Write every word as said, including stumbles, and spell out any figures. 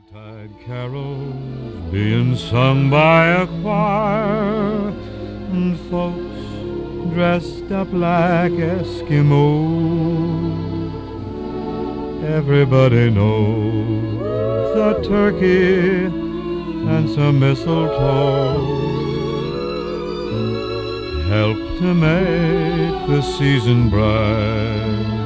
Yuletide carols being sung by a choir, and folks dressed up like Eskimos. Everybody knows a turkey and some mistletoe help to make the season bright.